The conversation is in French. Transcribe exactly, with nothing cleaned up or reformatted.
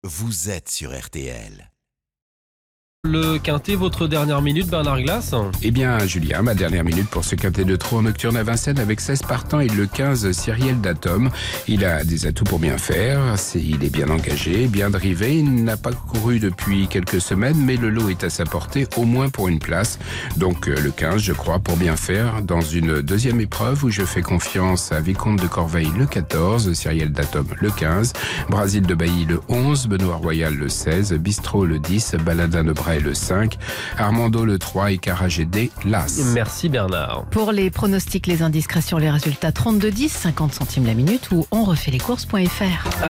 vous êtes sur R T L. Le quintet, votre dernière minute, Bernard Glass? Eh bien, Julien, ma dernière minute pour ce quintet de trot en nocturne à Vincennes avec seize partants et le quinze Cyriel d'Atom. Il a des atouts pour bien faire, c'est, il est bien engagé, bien drivé, il n'a pas couru depuis quelques semaines, mais le lot est à sa portée, au moins pour une place. Donc le quinze, je crois, pour bien faire, dans une deuxième épreuve où je fais confiance à Vicomte de Corveil le quatorze, Cyriel d'Atom le quinze, Brasil de Bailly le onze, Benoît Royal le seize, Bistro le dix, Baladin de Bray le cinq, Armando le trois et Caragédé l'As. Merci Bernard. Pour les pronostics, les indiscrétions, les résultats trente-deux dix, cinquante centimes la minute ou on refait les courses point F R.